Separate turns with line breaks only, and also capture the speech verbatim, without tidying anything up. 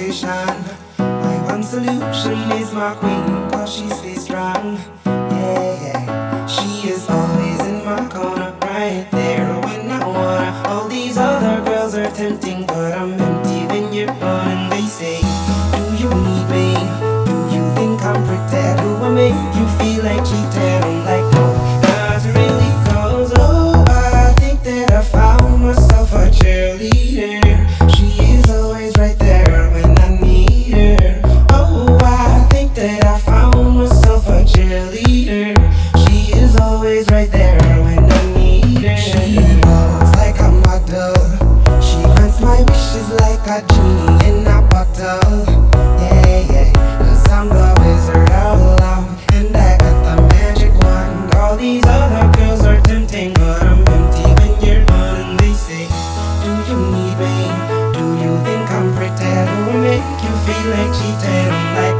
temptation. My one solution is my queen, cause she stays strong. Yeah, yeah. She is always in my corner, right there when I wanna. All these other girls are tempting, but I'm empty when you're gone. And they say, do you need me? Do you think I'm pretend? Do I make you feel like cheating? I'm like, no, not really, cause oh, I think that I found myself a cheerleader. She is always right there when I need her. Oh, I think that I found myself a cheerleader. She is always right there when I need her. She walks like a model. She grants my wishes like a genie in a bottle. Yeah, yeah, cause I'm the wizard of love, and I got the magic wand. All these other girls are tempting, but I'm empty when you're gone. And they say, do you need me? Do you think I'm pretend? Do I make you feel like cheating? I'm like,